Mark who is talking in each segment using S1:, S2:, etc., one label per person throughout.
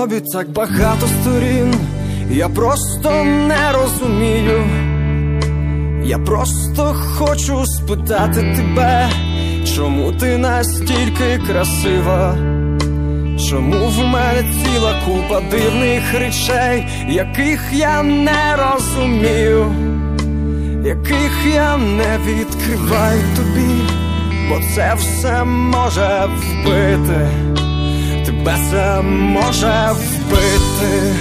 S1: тобі так багато сторін, я просто не розумію. Я просто хочу спитати тебе, чому ти настільки красива? Чому в мене ціла купа дивних речей, яких я не розумію, яких я не відкриваю тобі, бо це все може вбити, тебе це може вбити.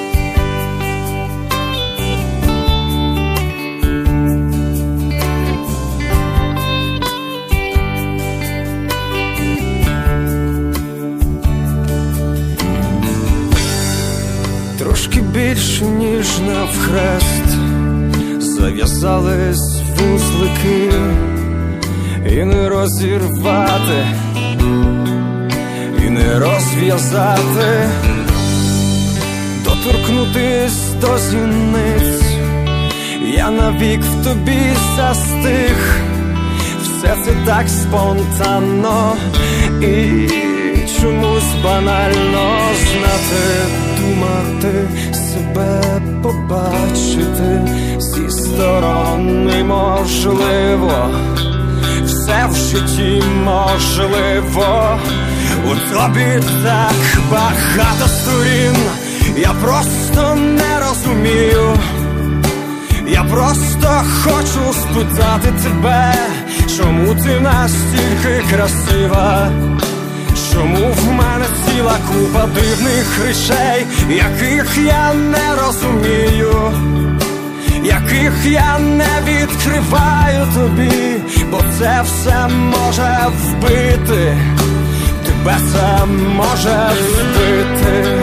S1: Трошки більше, ніж навхрест, зав'язались вузлики, і не розірвати, і не розв'язати, доторкнутись до зіниць. Я навік в тобі застиг, все це так спонтанно і чомусь банально. Знати, думати, себе побачити зі сторони можливо, все в житті можливо. У тобі так багато сторін, я просто не розумію. Я просто хочу спитати тебе, чому ти настільки красива? Чому в мене ціла купа дивних речей, яких я не розумію, яких я не відкриваю тобі, бо це все може вбити, тебе це може вбити.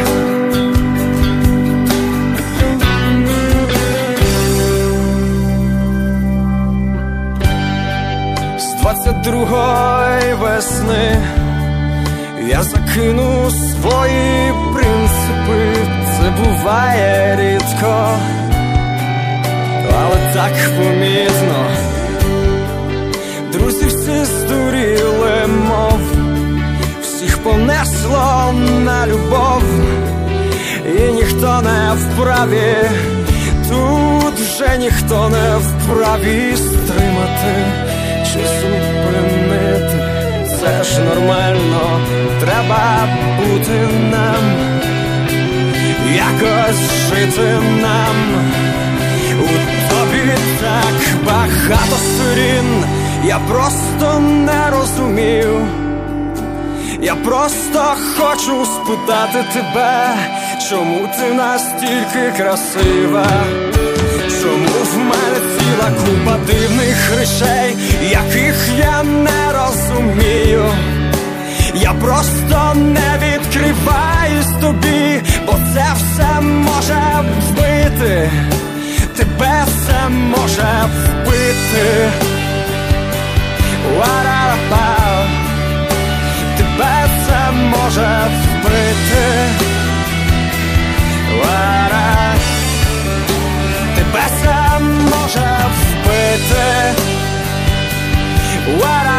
S1: З 22-ї весни я закину свої принципи, це буває рідко, але так помітно. Друзі всі здуріли, мов всіх понесло на любов, і ніхто не вправі, тут вже ніхто не вправі стримати чи зупинити. Це ж нормально, треба бути нам, якось жити нам. У тобі так багато сторін, я просто не розумію. Я просто хочу спитати тебе, чому ти настільки красива? Чому в мене ціла купа дивних речей, яких я не розумію? Я просто не відкриваюсь тобі, бо це все може вбити, тебе це може вбити. What-a-ba, тебе це може вбити. What-a, тебе це може вбити. What-a